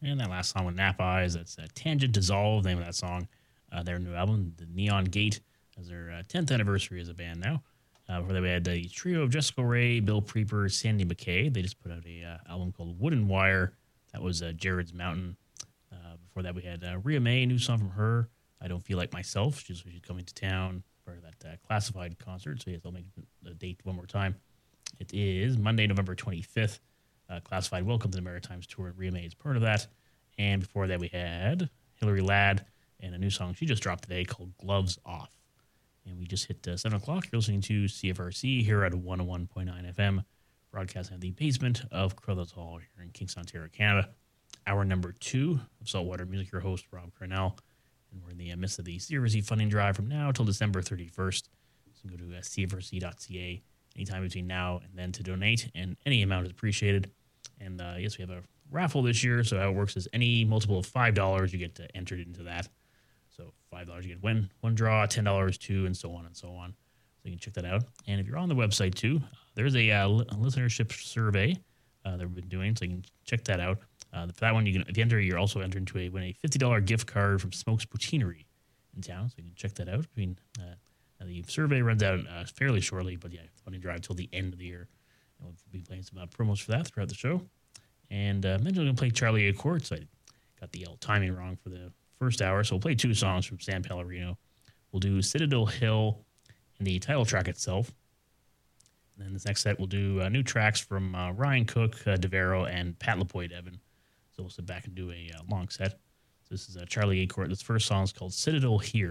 And that last song with Nap Eyes, that's Tangent Dissolve, the name of that song. Their new album, The Neon Gate, as their 10th anniversary as a band now. Before that, we had the trio of Jessica Ray, Bill Preeper, Sandy McKay. They just put out a album called Wooden Wire. That was Jared's Mountain. Before that, we had Rhea May, a new song from her, I Don't Feel Like Myself. She's coming to town for that Classified concert. So yes, I'll make the date one more time. It is Monday, November 25th. Classified Welcome to the Maritimes Tour, and Rhea May is part of that. And before that, we had Hillary Ladd and a new song she just dropped today called Gloves Off. And we just hit 7 o'clock. You're listening to CFRC here at 101.9 FM, broadcasting at the basement of Crothers Hall here in Kingston, Ontario, Canada. Hour number 2 of Saltwater Music, your host, Rob Cornell. And we're in the midst of the CFRC funding drive from now till December 31st. So you can go to cfrc.ca anytime between now and then to donate, and any amount is appreciated. And yes, we have a raffle this year. So how it works is any multiple of $5, you get entered into that. So $5 you get one draw, $10 two, and so on and so on. So you can check that out. And if you're on the website too, there's a listenership survey that we've been doing, so you can check that out. For that one, if you enter, you're also entering to win a $50 gift card from Smokes Poutineery in town. So you can check that out. The survey runs out fairly shortly, but yeah, funny drive till the end of the year. And we'll be playing some promos for that throughout the show. And mentioned we're going to play Charlie Acorn, so I got the timing wrong for the first hour. So we'll play 2 songs from San Pellegrino. We'll do Citadel Hill and the title track itself. And then this next set, we'll do new tracks from Ryan Cook, DeVero, and Pat LaPointe Evan. So we'll sit back and do a long set. So this is Charlie Acorn. This first song is called Citadel Hill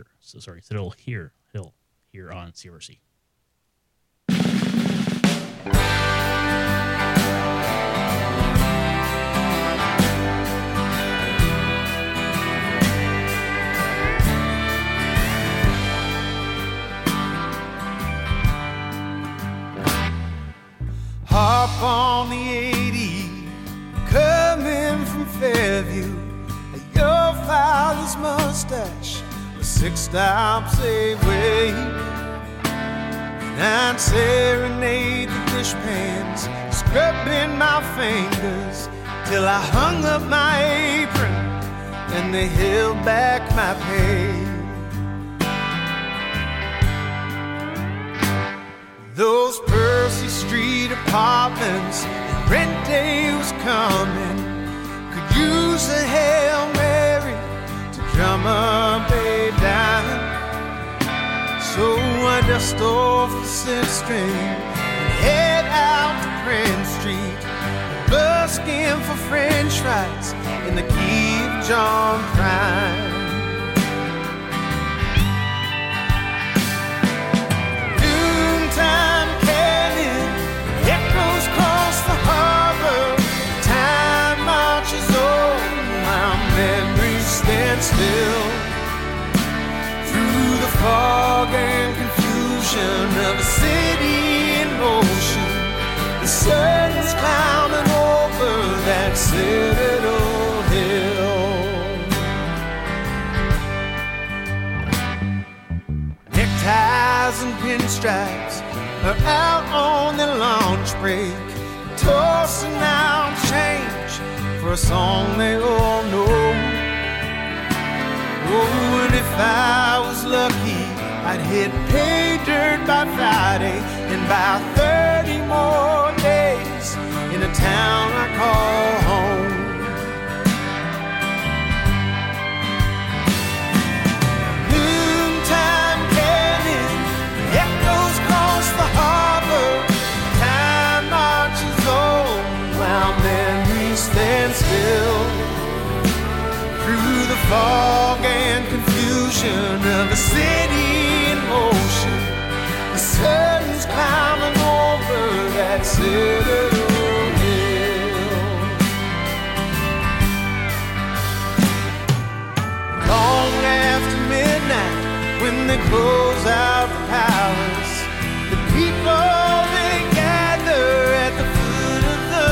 here on CRC. Hop on the 80, coming from Fairview. Your father's mustache was 6 stops away. And I'd serenade the dishpans, scrubbing my fingers till I hung up my apron and they held back my pay. Those Percy Street apartments, and rent day was coming. Could use a Hail Mary to drum up a dime. So I dust off the 6th Street and head out to Prince Street, busking for French fries in the key of John Prine. Time canyon echoes across the harbor. Time marches on, my memories stand still. Through the fog and confusion of a city in motion, the sun's climbing over that Citadel Hill. Neckties and pinstripes are out on their lunch break, tossing out change for a song they all know. Oh, and if I was lucky, I'd hit pay dirt by Friday, and by 30 more days in a town I call home. Stand still through the fog and confusion of a city in motion. The sun's climbing over that Citadel Hill. Long after midnight, when they close out the palace, the people they gather at the foot of the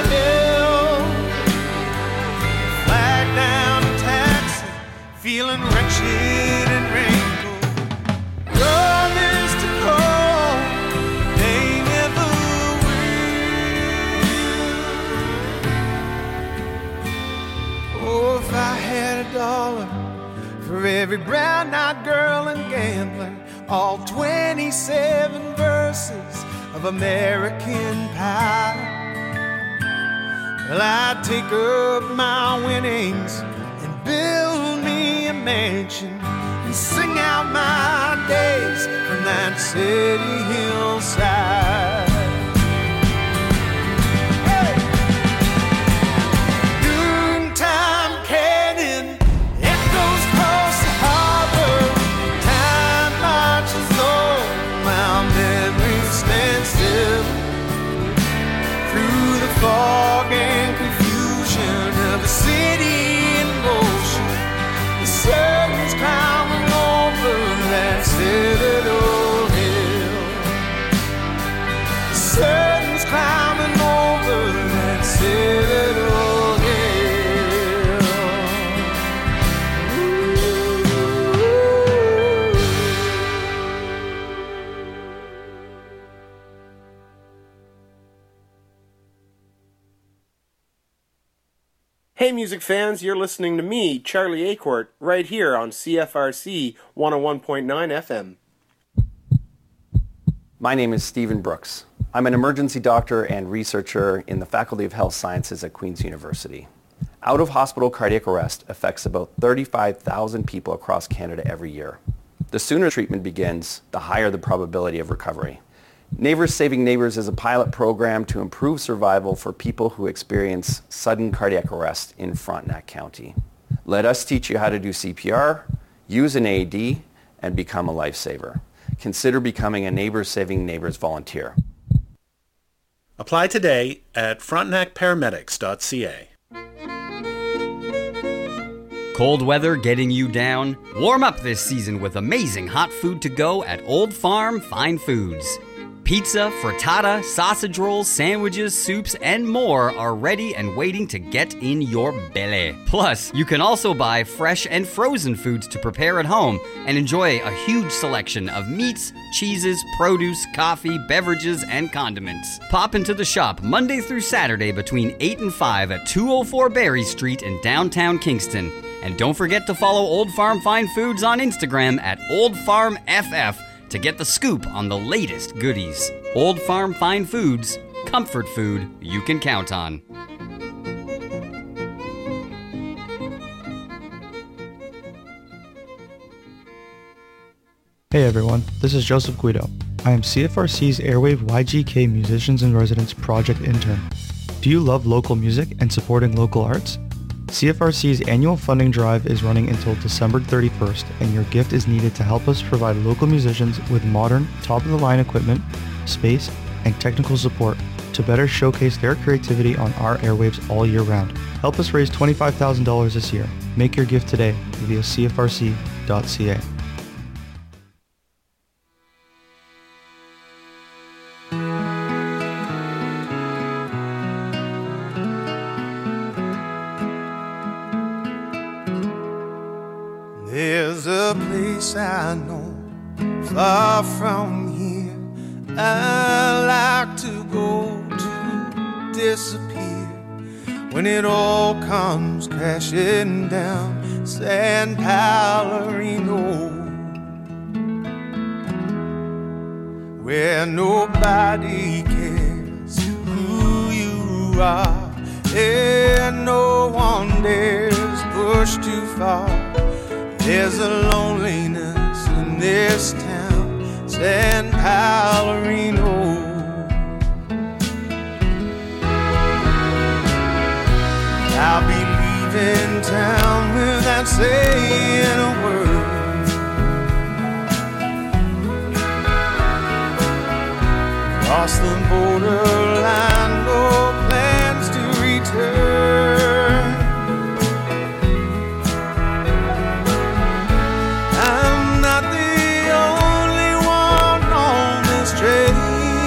feeling wretched and wrinkled. Promise to call, they never will. I had $1 for every brown-eyed girl and gambler, all 27 verses of American Pie. Well, I'd take up my winnings and build me a mansion and sing out my days from that city hillside. Hey! Noontime cannon echoes across the harbor. Time marches on, my memories stand still through the fog and confusion of a city in motion. The sun's climbing over that Citadel Hill. The sun's climbing over that Citadel Hill. Hey music fans, you're listening to me, Charlie Acourt, right here on CFRC 101.9 FM. My name is Stephen Brooks. I'm an emergency doctor and researcher in the Faculty of Health Sciences at Queen's University. Out-of-hospital cardiac arrest affects about 35,000 people across Canada every year. The sooner treatment begins, the higher the probability of recovery. Neighbors Saving Neighbors is a pilot program to improve survival for people who experience sudden cardiac arrest in Frontenac County. Let us teach you how to do CPR, use an AED, and become a lifesaver. Consider becoming a Neighbors Saving Neighbors volunteer. Apply today at frontenacparamedics.ca. Cold weather getting you down? Warm up this season with amazing hot food to go at Old Farm Fine Foods. Pizza, frittata, sausage rolls, sandwiches, soups, and more are ready and waiting to get in your belly. Plus, you can also buy fresh and frozen foods to prepare at home and enjoy a huge selection of meats, cheeses, produce, coffee, beverages, and condiments. Pop into the shop Monday through Saturday between 8 and 5 at 204 Berry Street in downtown Kingston. And don't forget to follow Old Farm Fine Foods on Instagram at OldFarmFF to get the scoop on the latest goodies. Old Farm Fine Foods, comfort food you can count on. Hey everyone, this is Joseph Guido. I am CFRC's Airwave YGK Musicians in Residence Project Intern. Do you love local music and supporting local arts? CFRC's annual funding drive is running until December 31st, and your gift is needed to help us provide local musicians with modern, top-of-the-line equipment, space, and technical support to better showcase their creativity on our airwaves all year round. Help us raise $25,000 this year. Make your gift today via cfrc.ca. There's a place I know far from here I like to go to disappear when it all comes crashing down. San Pellegrino, where nobody cares who you are and no one dares push too far. There's a loneliness in this town, San Pellegrino. I'll be leaving town without saying a word. Cross the borderline, no plans to return. I'm not the only one on this train.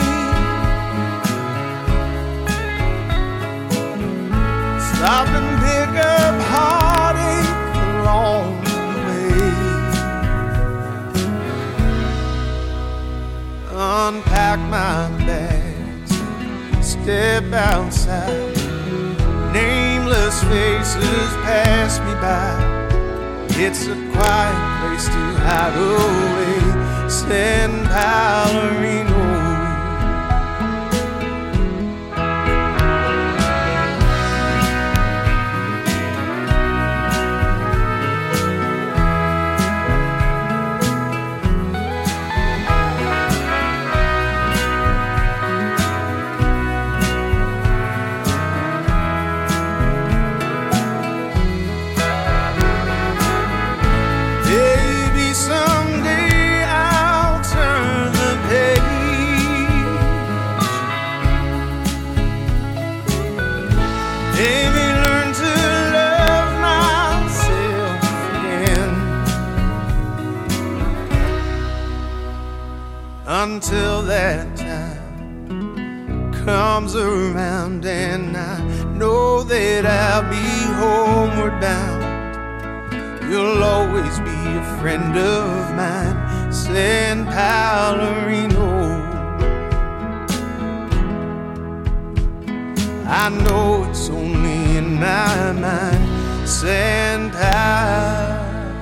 Stop and pick up heartache along the way. Unpack my bags, step outside, nameless endless faces pass me by. It's a quiet place to hide away. San Pellegrino. Until that time comes around and I know that I'll be homeward bound. You'll always be a friend of mine, San Pellegrino. I know it's only in my mind, San Pellegrino.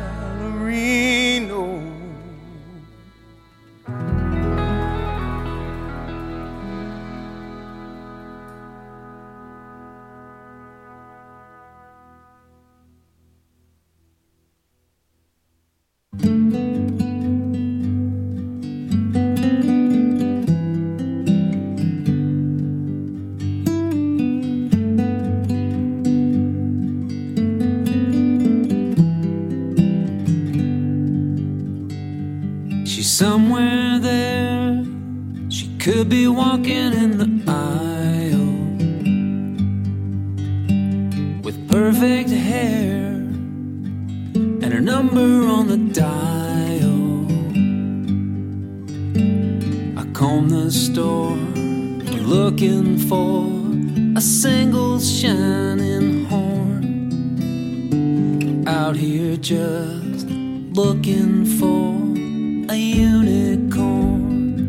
Somewhere there, she could be walking in the aisle with perfect hair and her number on the dial. I comb the store looking for a single shining horn. Out here just looking for a unicorn.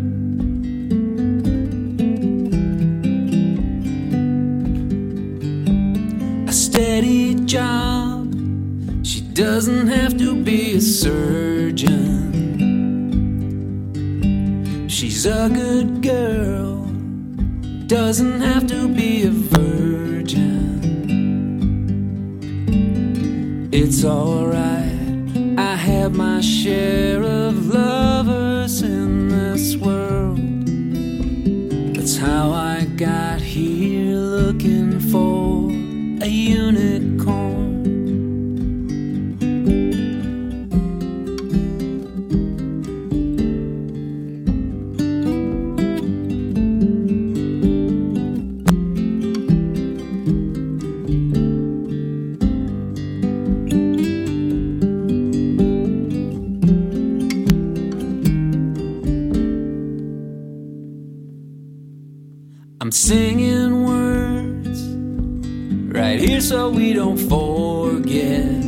A steady job, she doesn't have to be a surgeon. She's a good girl, doesn't have to be a virgin. It's alright, I have my share of lovers in this world. That's how I got here, looking for a unicorn. I'm singing words right here so we don't forget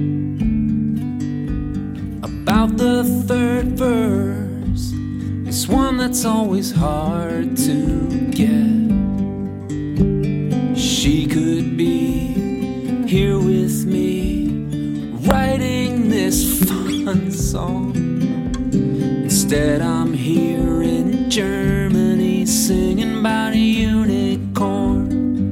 about the third verse. It's one that's always hard to get. She could be here with me writing this fun song. Instead I'm here in Germany singing about a unicorn.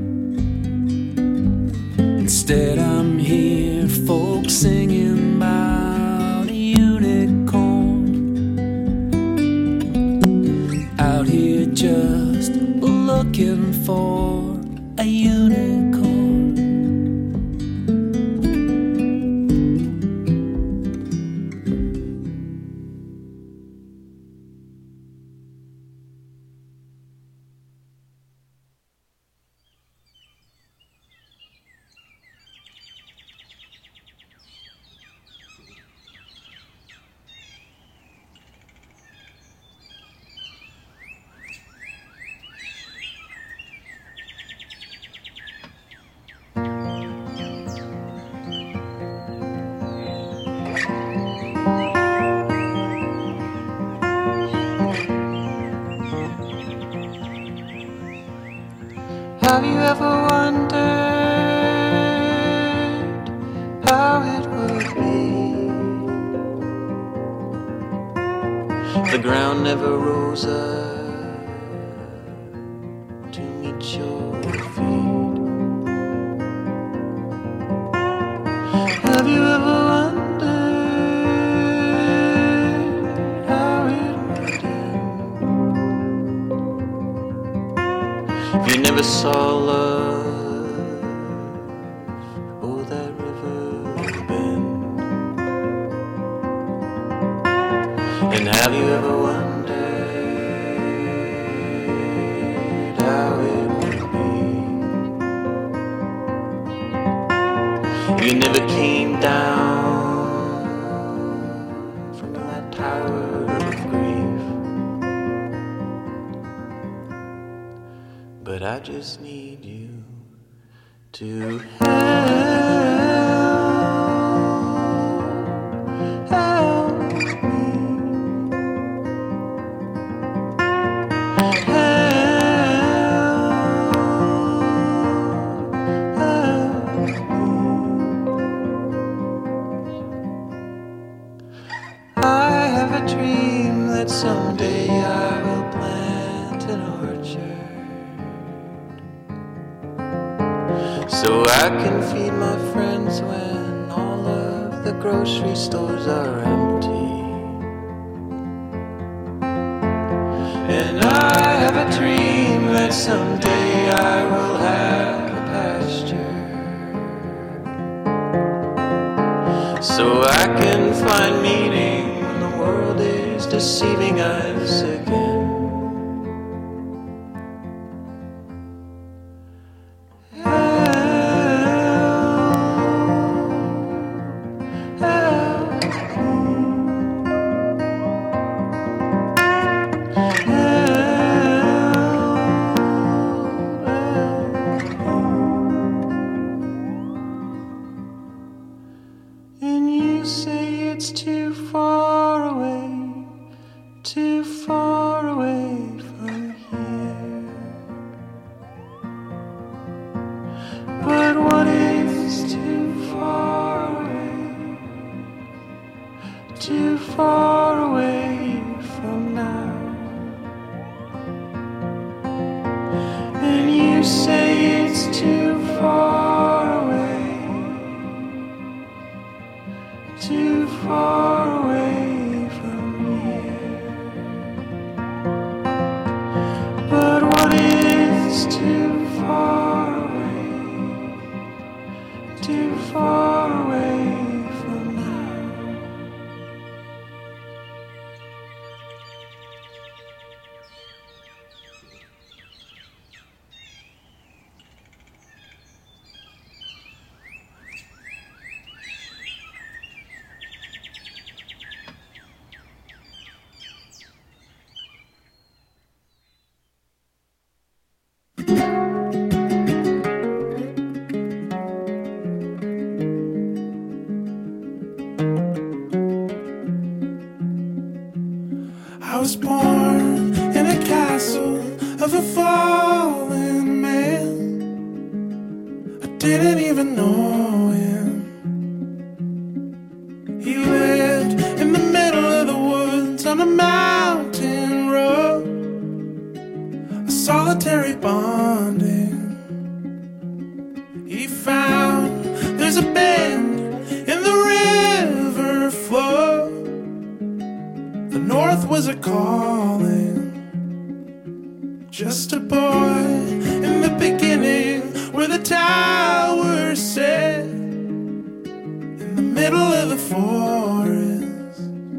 Instead I'm here, folks, singing about a unicorn. Out here just looking for a unicorn. ground never rose up to meet your feet. Have you ever wondered how it would end? If you never saw love, oh, that river bend. And have you ever wondered how it would be? You never came down from that tower of grief. But I just need you to help me. Someday I will plant an orchard so I can feed my friends when all of the grocery stores are empty. And I have a dream that someday I will have a pasture so I can find meaning when the world is deceiving us again. And you say it's too far away, too far away from here. But what is too far away? Too far away from now. And you say it's too far away, too far away from here. But what is too far away? Too far away from now. I was born in a castle of a fallen man. I didn't even know him. He lived in the middle of the woods on a mountain road, a solitary bonding. He found there's a bend in the river flow. The north was a calling. Just a boy in the beginning where the tower sat in the middle of the forest.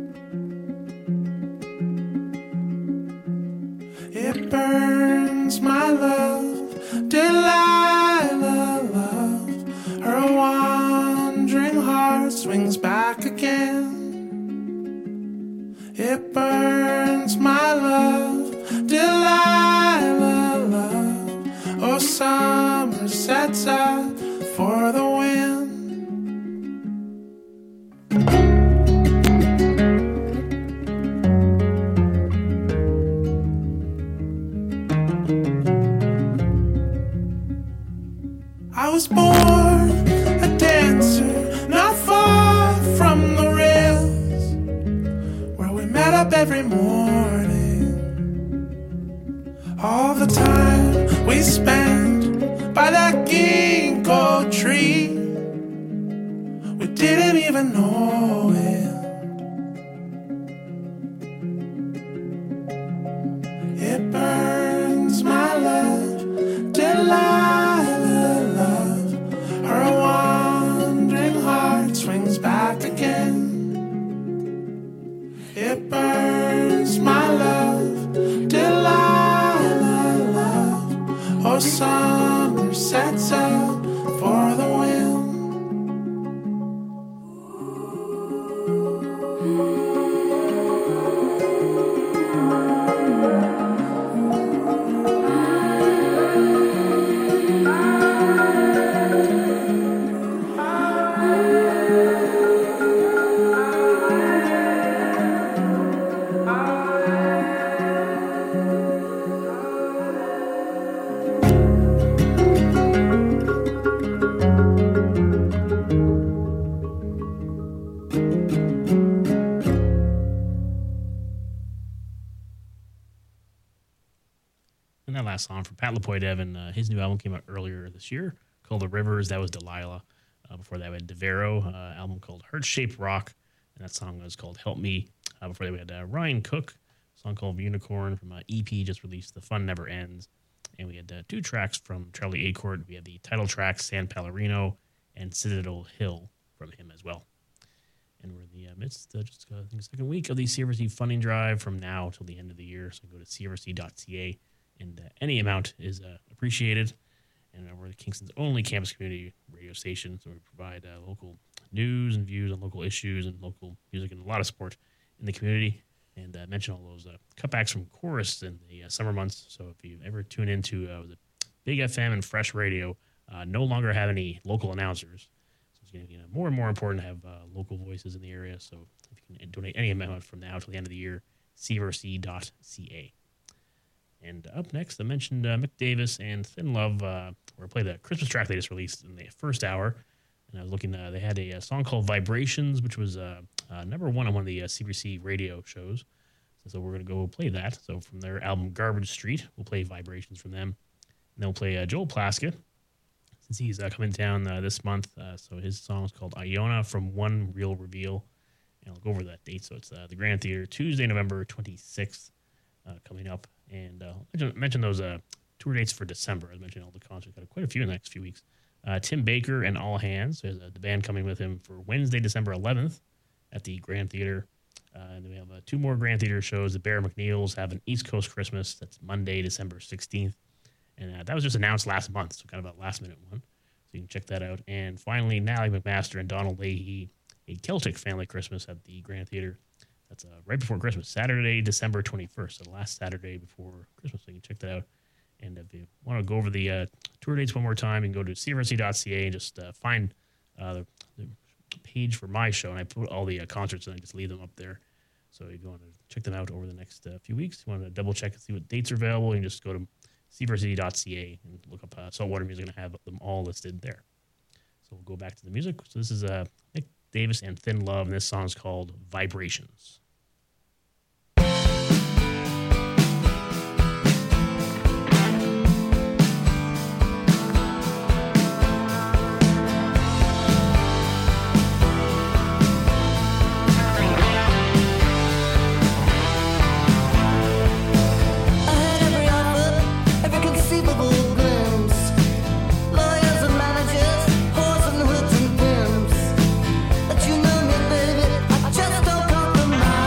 It burns, my love, Delilah, love. Her wandering heart swings back again. It burns, my love, Delilah, love. Oh, summer sets up for the wind. I was born a dancer, not far from the rails, where we met up every morning. didn't even know it. It burns my love, Delilah love. Her wandering heart swings back again. It burns my love, Delilah love. Oh, summer sets out for the wind. And that last song from Pat LaPointe-Evin, his new album came out earlier this year called The Rivers. That was Delilah. Before that, we had DeVero, album called Heart-Shaped Rock, and that song was called Help Me. Before that, we had Ryan Cook, a song called Unicorn from EP just released, The Fun Never Ends. And we had 2 tracks from Charlie Acorn. We had the title track, San Pellegrino, and Citadel Hill from him as well. And we're in the midst of just, I think, the second week of the CRC funding drive from now till the end of the year. So go to crc.ca, and any amount is appreciated. And we're Kingston's only campus community radio station, so we provide local news and views on local issues and local music and a lot of support in the community. And mention all those cutbacks from Chorus in the summer months. So if you ever tune into the Big FM and Fresh Radio, no longer have any local announcers. So it's going to be more and more important to have local voices in the area. So if you can donate any amount from now till the end of the year, crc.ca. And up next, I mentioned Mick Davis and Thin Love. We're playing the Christmas track they just released in the first hour. And I was looking, they had a song called Vibrations, which was number 1 on one of the CBC radio shows. So we're going to go play that. So from their album Garbage Street, we'll play Vibrations from them. And then we'll play Joel Plaskett, since he's coming down this month. So his song is called Iona from One Real Reveal. And I'll go over that date. So it's the Grand Theater, Tuesday, November 26th, coming up. And I mentioned those tour dates for December. I mentioned all the concerts. Got quite a few in the next few weeks. Tim Baker and All Hands. There's the band coming with him for Wednesday, December 11th at the Grand Theater. And then we have 2 more Grand Theater shows. The Bear McNeils have an East Coast Christmas. That's Monday, December 16th. And that was just announced last month, so kind of a last-minute one. So you can check that out. And finally, Natalie McMaster and Donald Leahy, a Celtic family Christmas at the Grand Theater. That's right before Christmas, Saturday, December 21st, so the last Saturday before Christmas. So you can check that out. And if you want to go over the tour dates one more time, you can go to crc.ca and just find the page for my show. And I put all the concerts and I just leave them up there. So if you want to check them out over the next few weeks, you want to double check and see what dates are available, you can just go to crc.ca and look up Saltwater Music and have them all listed there. So we'll go back to the music. So this is Mick Davis and Thin Love, and this song is called Vibrations. Lawyers and managers, whores and hoods and pimps. But you know me, baby, I just don't compromise.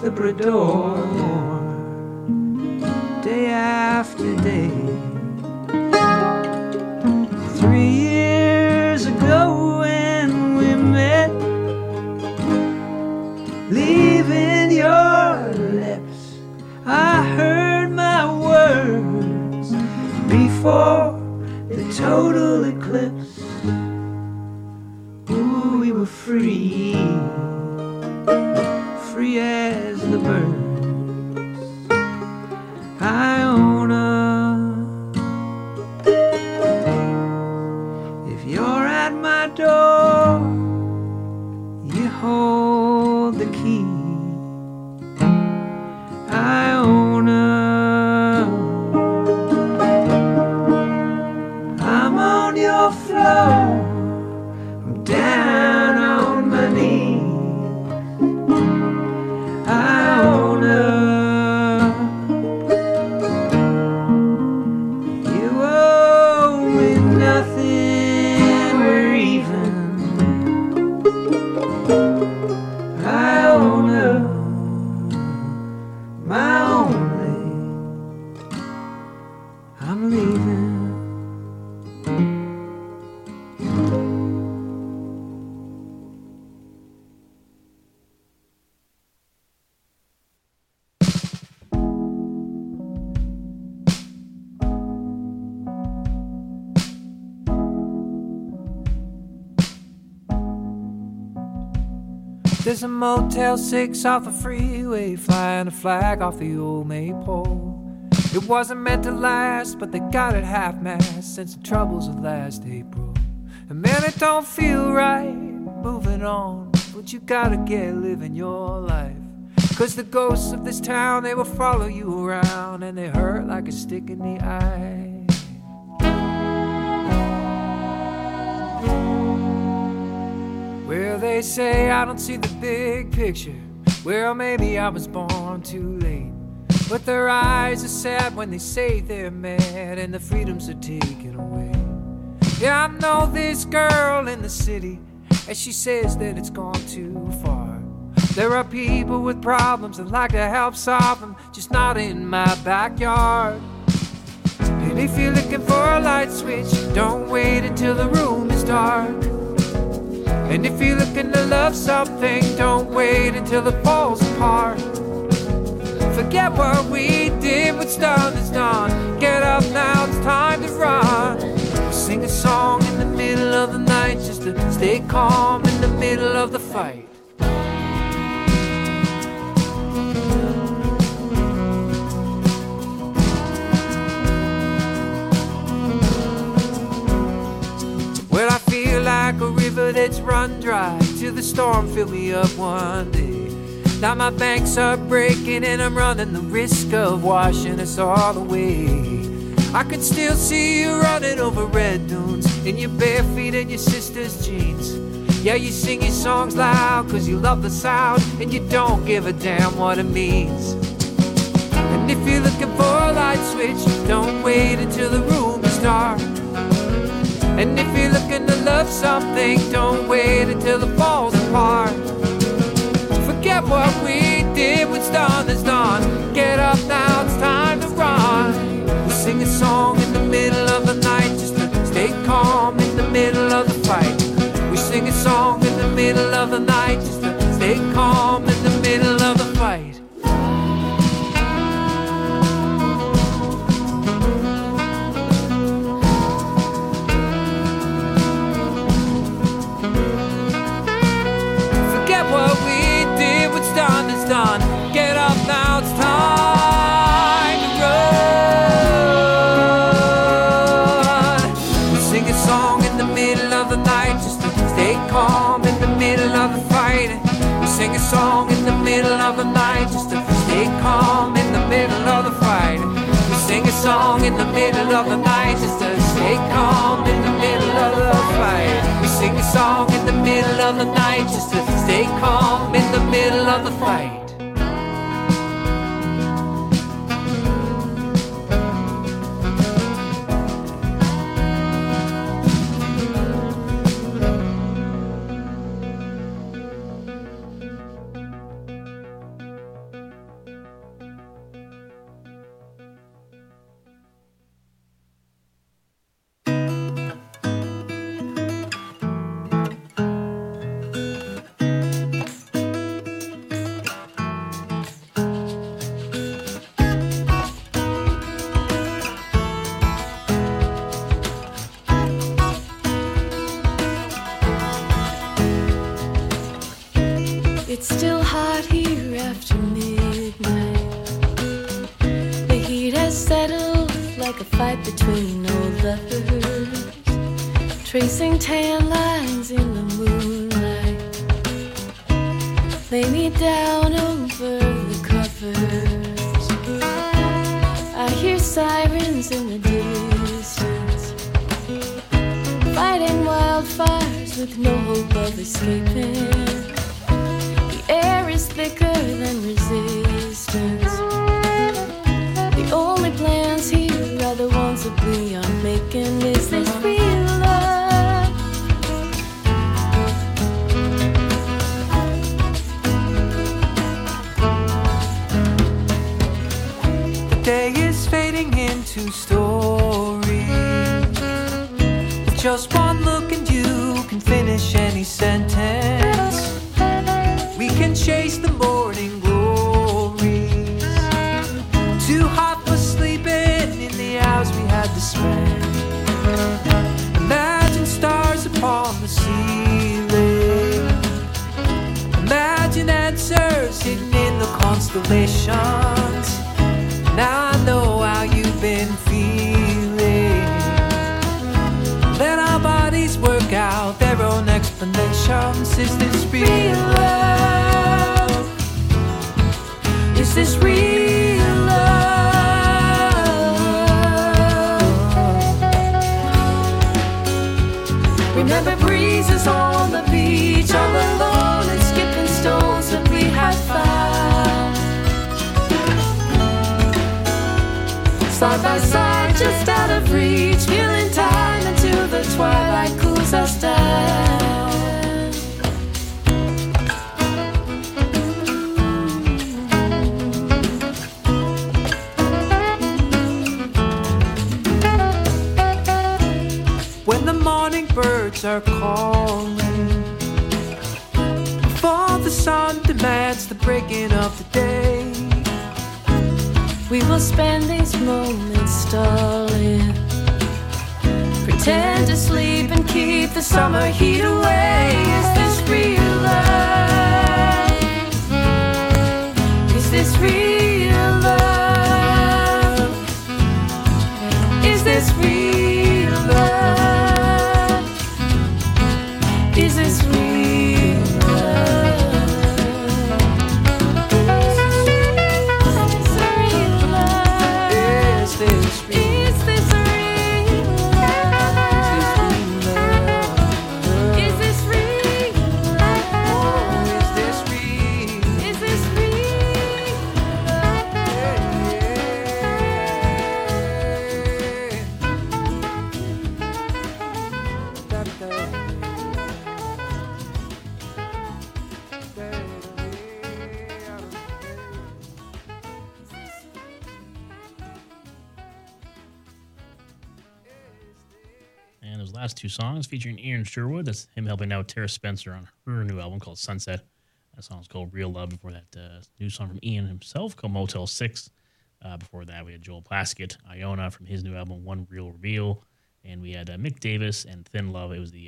Labrador, day after day. 3 years ago when we met, leaving your lips, I heard my words before the total eclipse. Ooh, we were free, free as the birds. Iona, if you're at my door, you hold the key. Iona, I'm on your floor, I'm down on my knees. Iona, you owe me nothing, we're even. Iona, my only, I'm leaving. There's a Motel 6 off the freeway, flying a flag off the old maypole. It wasn't meant to last, but they got it half-mast since the troubles of last April. And man, it don't feel right moving on, but you gotta get living your life. 'Cause the ghosts of this town, they will follow you around, and they hurt like a stick in the eye. Well, they say I don't see the big picture. Well, maybe I was born too late. But their eyes are sad when they say they're mad and the freedoms are taken away. Yeah, I know this girl in the city, and she says that it's gone too far. There are people with problems that like to help solve them, just not in my backyard. And if you're looking for a light switch, don't wait until the room is dark. And if you're looking to love something, don't wait until it falls apart. Forget what we did, what's done is done. Get up now, it's time to run. We'll sing a song in the middle of the night, just to stay calm in the middle of the fight. Well, I feel like a river that's run dry till the storm fill me up one day. Now my banks are breaking and I'm running the risk of washing us all away. I can still see you running over red dunes in your bare feet and your sister's jeans. Yeah, you sing your songs loud 'cause you love the sound and you don't give a damn what it means. And if you're looking for a light switch, don't wait until the room is dark. And if you're looking to love something, don't wait until it falls apart. Forget what we did, what's done is done. Get up now, it's time to run. We'll sing a song in the middle of the night, just to stay calm in the middle of the fight. We sing a song in the middle of the night, just to stay calm in the middle of the fight. Done is done. Get up now, it's time to run. We sing a song in the middle of the night, just to stay calm in the middle of the fight. We sing a song in the middle of the night, just to stay calm in the middle of the fight. We sing a song in the middle of the night, just to stay calm in the middle of the fight. We sing a song in the middle of the night, just to stay calm in the middle of the fight. It's still hot here after midnight. The heat has settled like a fight between old lovers, tracing tan lines in the moonlight. Lay me down over the covers. I hear sirens in the distance, fighting wildfires with no hope of escaping. The air is thicker than resistance. The only plans here are the ones that we are making. Is this real love? The day is fading into story. With just one look and you can finish any sentence. We can chase the morning glories. Too hot for sleeping in the hours we had to spend. Imagine stars upon the ceiling. Imagine answers hidden in the constellations. Now I know how you've been feeling. Let our bodies work out their own explanations. Is this real love? Is this real love? Remember breezes on the beach, all alone and skipping stones that we had found. Side by side, just out of reach, killing time until the twilight cools us down. When the morning birds are calling, before the sun demands the breaking of the day, We will spend these moments stalling, pretend to sleep and keep the summer heat away. Is this real love? Is this real love? Is this real love? Is this real love? And those last two songs featuring Ian Sherwood, that's him helping out Tara Spencer on her new album called Sunset. That song's called Real Love. Before that, new song from Ian himself called Motel 6. Before that, we had Joel Plaskett, Iona from his new album One Real Reveal. And we had Mick Davis and Thin Love. It was the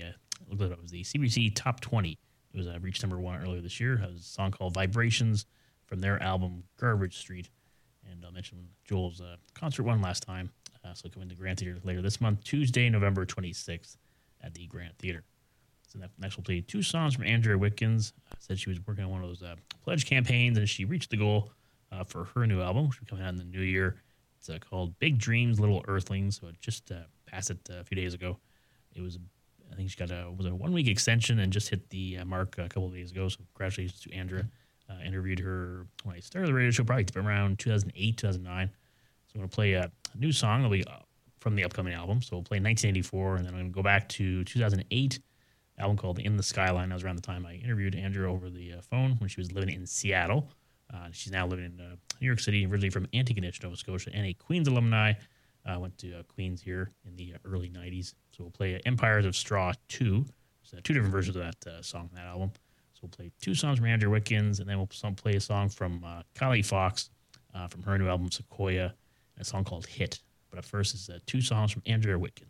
CBC Top 20. It was reached number one earlier this year. It was a song called Vibrations from their album Garbage Street. And I'll mention Joel's concert one last time. So coming to Grand Theater later this month, Tuesday, November 26th at the Grand Theater. So next we'll play two songs from Andrea Witkins. Said she was working on one of those pledge campaigns, and she reached the goal for her new album, which will be coming out in the new year. It's called Big Dreams, Little Earthlings. So it just passed it a few days ago. It was, I think she got a 1 week extension and just hit the mark a couple of days ago. So congratulations to Andrea. Interviewed her when I started the radio show, probably around 2008, 2009. So I'm going to play a new song that'll be from the upcoming album. So we'll play 1984, and then I'm going to go back to 2008, album called In the Skyline. That was around the time I interviewed Andrea over the phone when she was living in Seattle. She's now living in New York City, originally from Antigonish, Nova Scotia, and a Queens alumni. Went to Queens here in the early 90s. So we'll play Empires of Straw 2. There's two different versions of that song, that album. So we'll play two songs from Andrea Witkins, and then we'll play a song from Kylie Fox from her new album Sequoia, and a song called Hit. But up first is two songs from Andrea Witkins.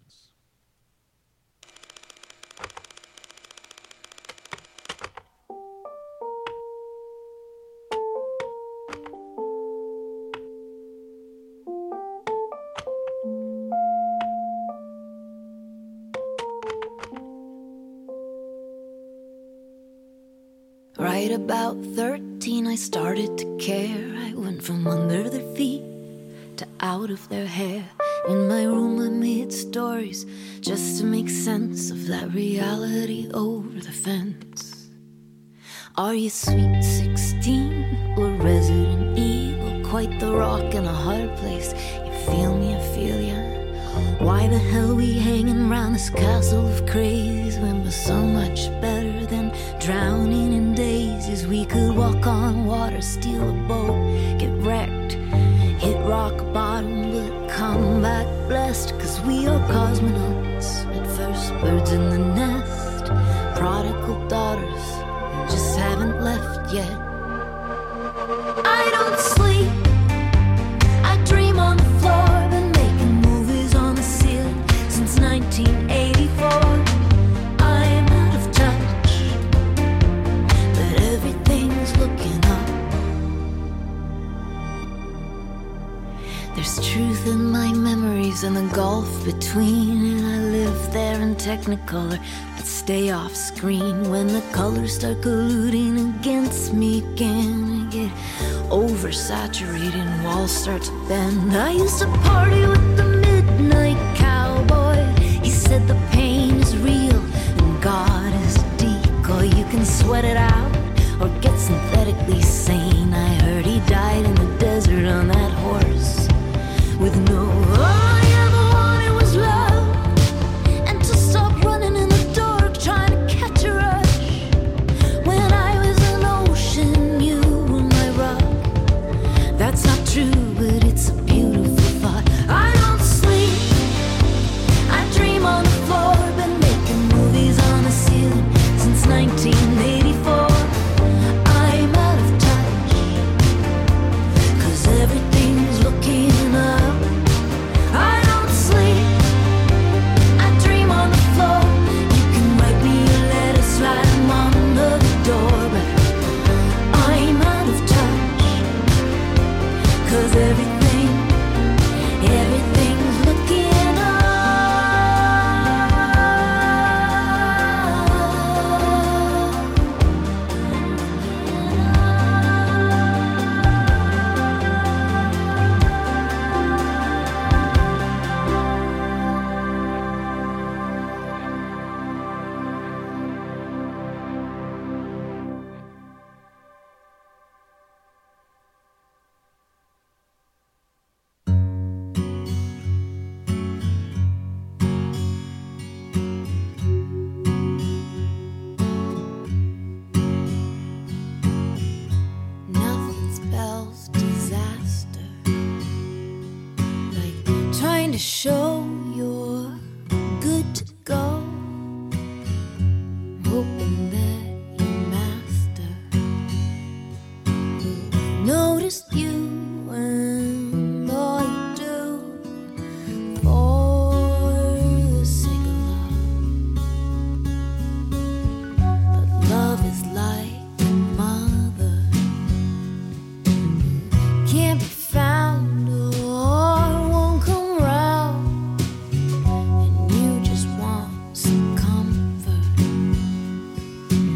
Right about 13, I started to care. I went from under their feet to out of their hair. In my room I made stories just to make sense of that reality over the fence. Are you sweet 16 or Resident Evil? Quite the rock and a hard place. You feel me, I feel ya. Why the hell we hanging round this castle of craze when we're so much better than drowning in daisies? We could walk on water, steal a boat, get wrecked, hit rock bottom, but come back blessed. Cause we are cosmonauts, at first birds in the nest, prodigal daughters, just haven't left yet. I don't sleep, I dream on the floor, been making movies on the ceiling since 1984. I'm out of touch, but everything's looking up. There's truth in my memories and the gulf between, and I live there in Technicolor, but stay off screen. When the colors start colluding against me again, I get oversaturated and walls start to bend. I used to party with the midnight cowboy. He said the pain is real and God is a decoy. You can sweat it out or get synthetically sane. I heard he died in the desert on that horse with no, all I ever wanted was love, and to stop running in the dark trying to catch a rush. When I was an ocean, you were my rock. That's not true, but it's a beautiful thought. I don't sleep, I dream on the floor, been making movies on the ceiling since 1984. I'm out of touch, cause everything's looking up. I don't sleep, I dream on the floor. You can write me a letter, slide them on the door, but I'm out of touch, cause everything's looking up. Nothing spells disaster like trying to show you're good to go, hoping that your master will notice you and all you do for the sake of love. But love is like a mother, can't be found or won't come round, and you just want some comfort.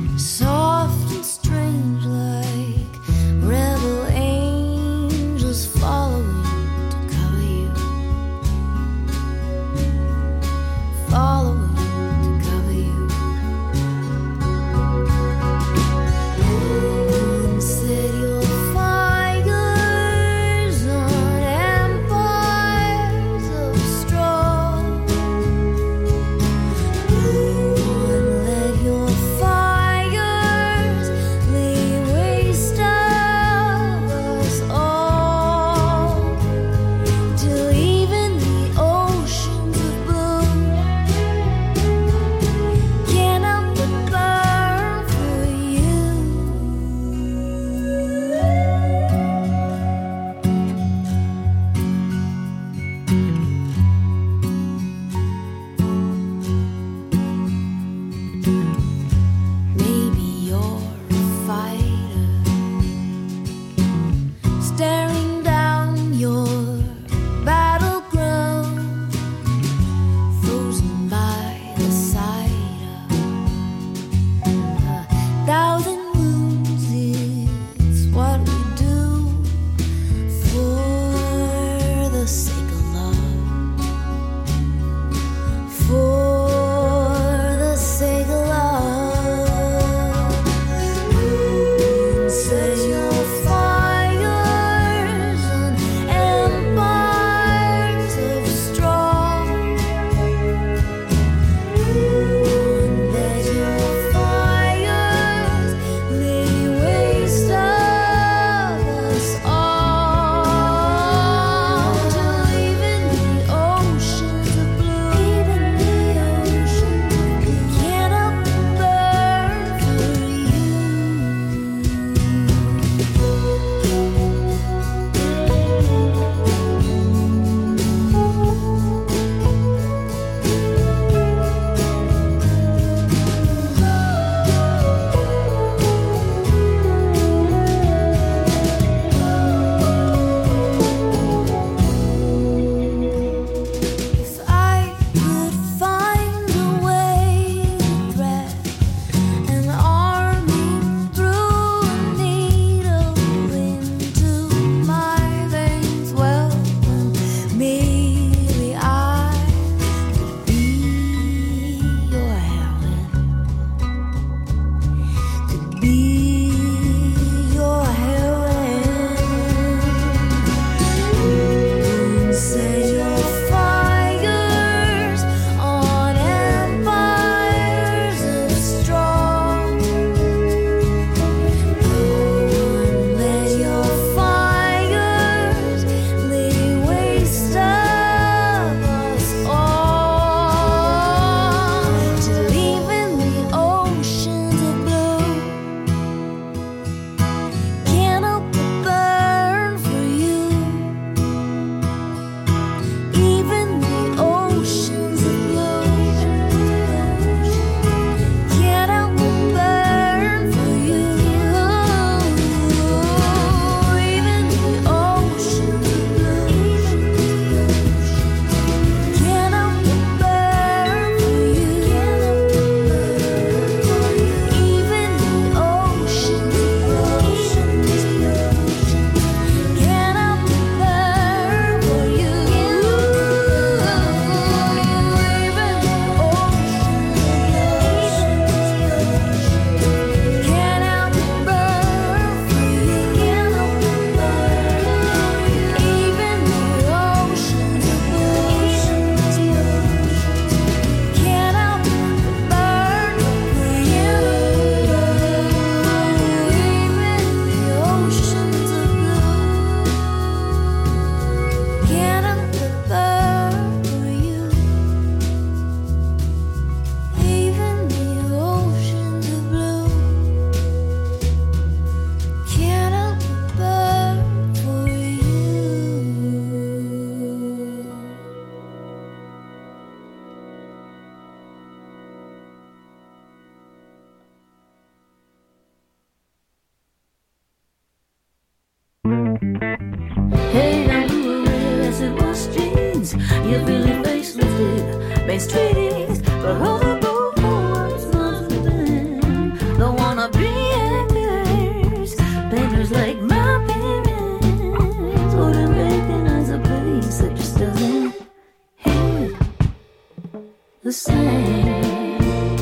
your Philly face lifted, Main Street East, but all the boys loves within. Don't wanna be actors, painters like my parents. Wouldn't recognize a place that just doesn't hit the same.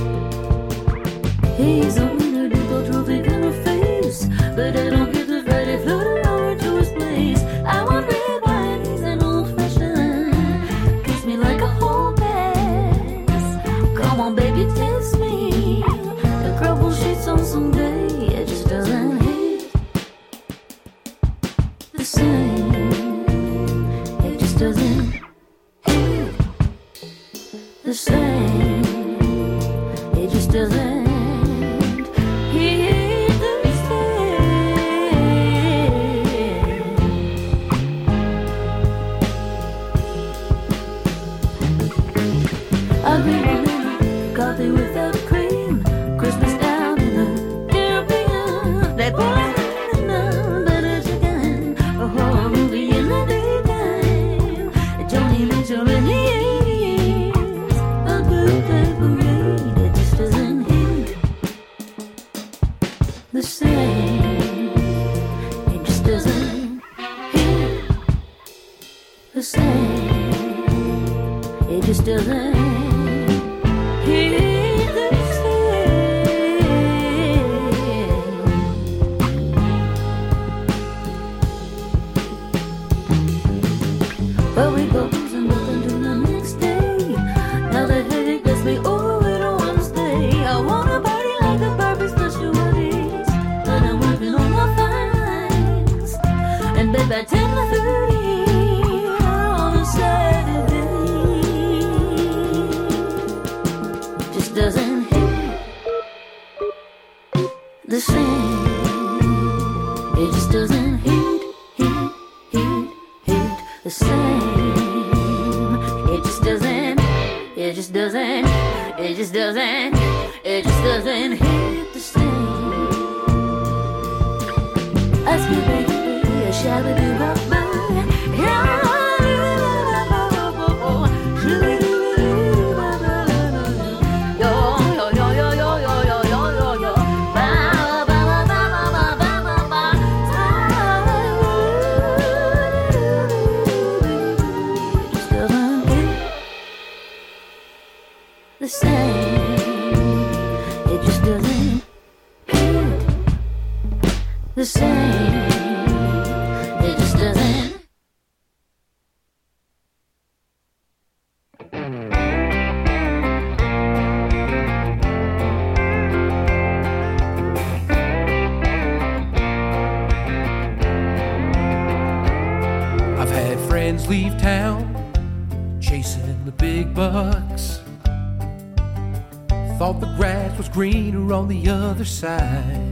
He's a winner, Depot trophy kind of face, but I don't get the Friday floating over to his place. I want red wine, he's an old fashioned. Kiss me like a whole pass. Come on, baby, taste me. The crumble sheets on Sunday, it just doesn't hit the same. It just doesn't hit the same. It just doesn't. Coffee without cream, Christmas down in the Caribbean. They pull it in the better chicken, a horror movie in the daytime. Joni Mitchell in the 80s, a birthday parade. It just doesn't hit the same. It just doesn't hit the same. It just doesn't. But we go losing nothing to the next day. Now the headache gets me over it on Wednesday. I wanna party like the Barbie specialties, but I'm working on my fine lines. And babe, at 10:30 on a Saturday just doesn't hit the same. It just doesn't hit the same. It just doesn't. It just doesn't. It just doesn't. It just doesn't hit the same. Ask me, baby, shall we do rock band? Yeah. The same, it just doesn't. I've had friends leave town, chasing the big bucks. Thought the grass was greener on the other side.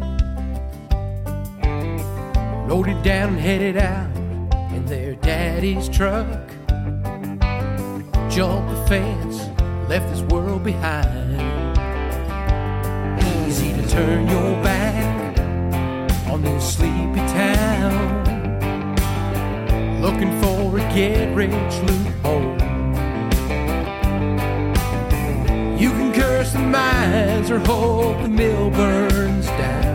Loaded down and headed out in their daddy's truck. Jumped the fence, left this world behind. Easy to turn your back on this sleepy town, looking for a get-rich loophole. You can curse the mines or hope the mill burns down.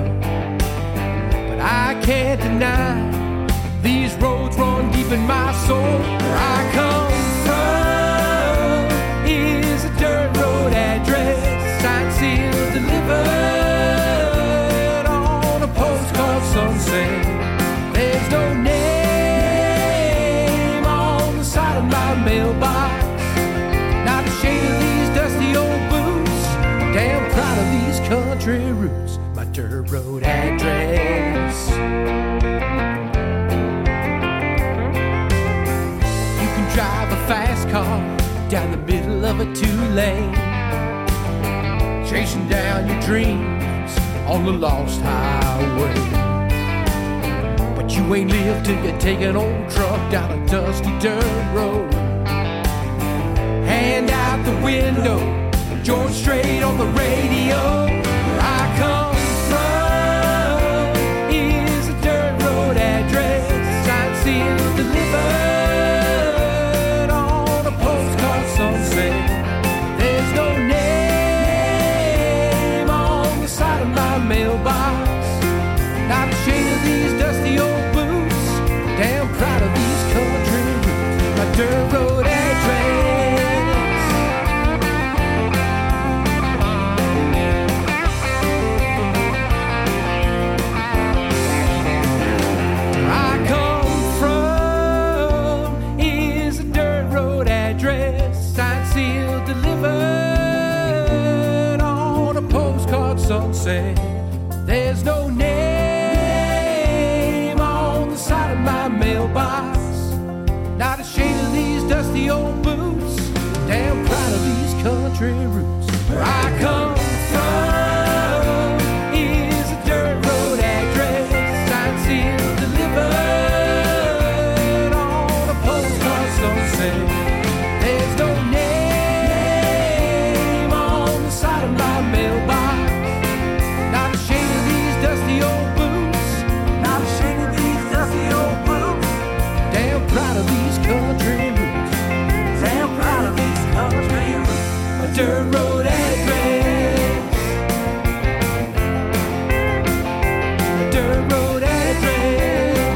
I can't deny these roads run deep in my soul. Where I come from is a dirt road address, signed, sealed, delivered on a postcard sunset. There's no name on the side of my mailbox, not the shade of these dusty old boots. Damn proud of these country roots, my dirt road address. Drive a fast car down the middle of a two-lane, chasing down your dreams on the lost highway. But you ain't lived till you take an old truck down a dusty dirt road. Hand out the window, George Strait on the radio. Where I come from is a dirt road address, signed, sealed, delivered. mailbox. Not ashamed of these dusty old boots. Damn proud of these country roots. My dirt road address. I come from is a dirt road address. Signed, sealed, delivered on a postcard sunset. There's no name on the side of my mailbox. Not ashamed of these dusty old boots. Damn proud of these country roots. Where I come from is a dirt road address. Signed, sealed, delivered on a postcard sunset. There's no name on the side of my mailbox. Not ashamed of these dusty old boots. Not ashamed of these dusty old boots. Damn proud of these country roots. Damn proud of these country roots. A dirt road address. A dirt road address.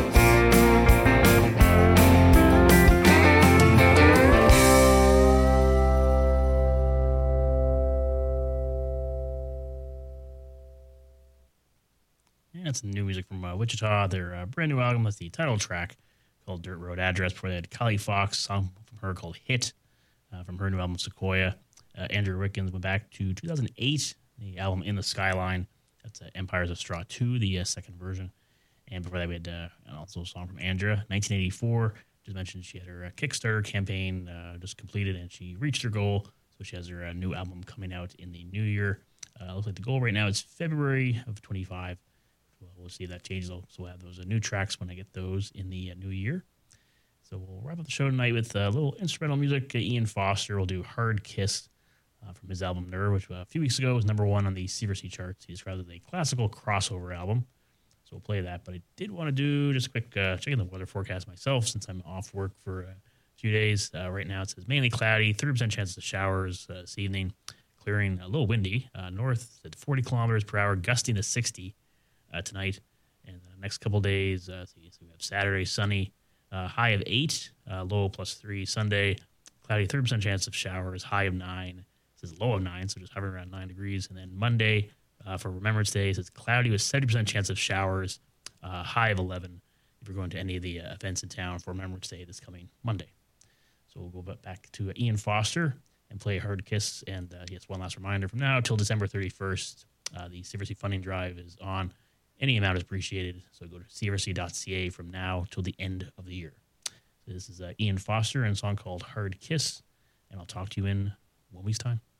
Yeah, it's new music from Wichita. Their brand new album is the title track called Dirt Road Address. Before they had Kylie Fox, a song from her called Hit, from her new album Sequoia. Andrew Wickens went back to 2008, the album In the Skyline. That's Empires of Straw 2, the second version. And before that, we had also a song from Andrea, 1984. Just mentioned she had her Kickstarter campaign just completed, and she reached her goal. So she has her new album coming out in the new year. Looks like the goal right now is February of 25. We'll see if that changes. So we'll have those new tracks when I get those in the new year. So we'll wrap up the show tonight with a little instrumental music. Ian Foster will do Hard Kiss from his album Nerve, which a few weeks ago was #1 on the CRC charts. He described it as a classical crossover album. So we'll play that. But I did want to do just a quick checking the weather forecast myself since I'm off work for a few days. Right now it says mainly cloudy, 30% chance of showers this evening, clearing, a little windy. North at 40 kilometers per hour, gusting to 60 tonight. And the next couple days, so we have Saturday, sunny, high of 8, low +3. Sunday, cloudy, 30% chance of showers, high of 9. It says low of 9, so just hovering around 9 degrees. And then Monday, for Remembrance Day, it says cloudy with 70% chance of showers, high of 11. If you're going to any of the events in town for Remembrance Day this coming Monday. So we'll go back to Ian Foster and play Hard Kiss. And yes, one last reminder, from now till December 31st, the CRC funding drive is on. Any amount is appreciated, so go to crc.ca from now till the end of the year. So this is Ian Foster and a song called Hard Kiss, and I'll talk to you in 1 week's time.